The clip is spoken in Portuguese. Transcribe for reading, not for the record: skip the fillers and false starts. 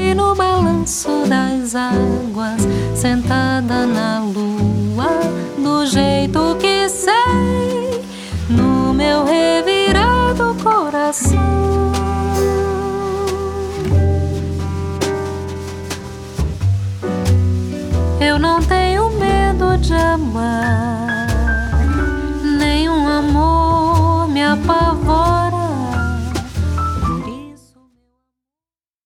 E no balanço das águas, sentada na lua, do jeito que sei, no meu revirado coração. Eu não tenho medo de amar,